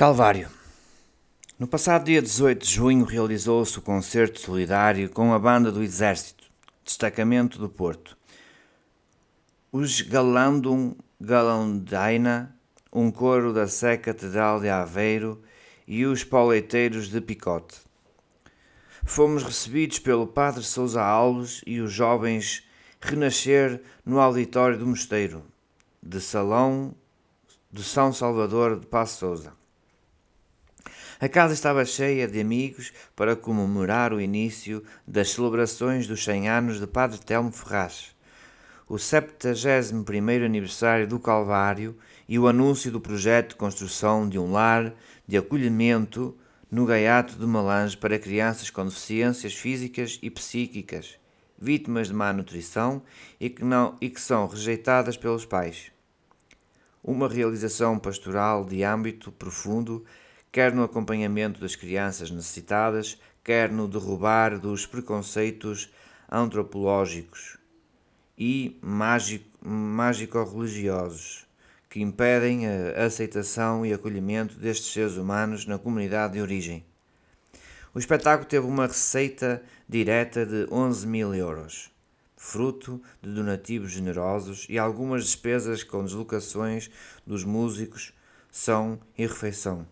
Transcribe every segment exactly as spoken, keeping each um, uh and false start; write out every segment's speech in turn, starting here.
Calvário. No passado dia dezoito de junho realizou-se o concerto solidário com a banda do Exército, destacamento do Porto. Os Galandum Galandaina, um coro da Sé Catedral de Aveiro e os Pauleiteiros de Picote. Fomos recebidos pelo Padre Sousa Alves e os jovens Renascer no auditório do Mosteiro, de Salão de São Salvador de Passo Sousa. A casa estava cheia de amigos para comemorar o início das celebrações dos cem anos de Padre Telmo Ferraz, o septagésimo primeiro aniversário do Calvário e o anúncio do projeto de construção de um lar de acolhimento no Gaiato de Malange para crianças com deficiências físicas e psíquicas, vítimas de má nutrição e que, não, e que são rejeitadas pelos pais. Uma realização pastoral de âmbito profundo, quer no acompanhamento das crianças necessitadas, quer no derrubar dos preconceitos antropológicos e mágico-religiosos que impedem a aceitação e acolhimento destes seres humanos na comunidade de origem. O espetáculo teve uma receita direta de onze mil euros, fruto de donativos generosos e algumas despesas com deslocações dos músicos, som e refeição.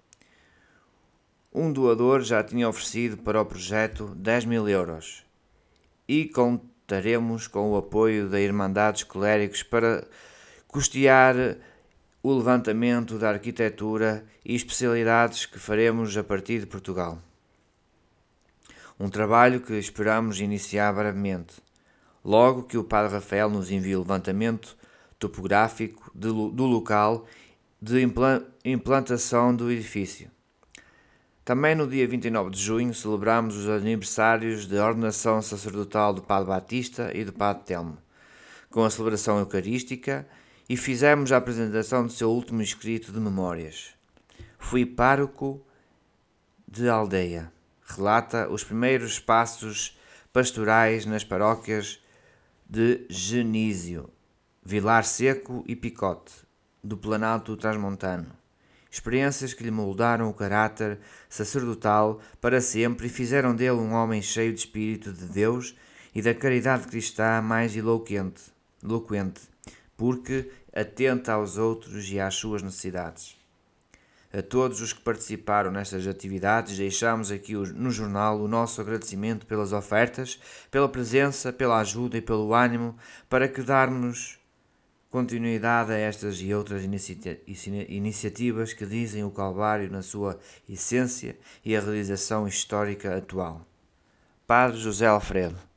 Um doador já tinha oferecido para o projeto dez mil euros e contaremos com o apoio da Irmandade dos Clérigos para custear o levantamento da arquitetura e especialidades que faremos a partir de Portugal. Um trabalho que esperamos iniciar brevemente, logo que o Padre Rafael nos envie o levantamento topográfico do local de implantação do edifício. Também no dia vinte e nove de junho celebramos os aniversários de ordenação sacerdotal do Padre Batista e do Padre Telmo, com a celebração eucarística, e fizemos a apresentação do seu último escrito de memórias. Fui pároco de aldeia. Relata os primeiros passos pastorais nas paróquias de Genísio, Vilar Seco e Picote, do Planalto Transmontano. Experiências que lhe moldaram o caráter sacerdotal para sempre e fizeram dele um homem cheio de Espírito de Deus e da caridade cristã mais eloquente, eloquente, porque atenta aos outros e às suas necessidades. A todos os que participaram nestas atividades, deixamos aqui no jornal o nosso agradecimento pelas ofertas, pela presença, pela ajuda e pelo ânimo para que darmos continuidade a estas e outras inicia- iniciativas que dizem o Calvário na sua essência e a realização histórica atual. Padre José Alfredo.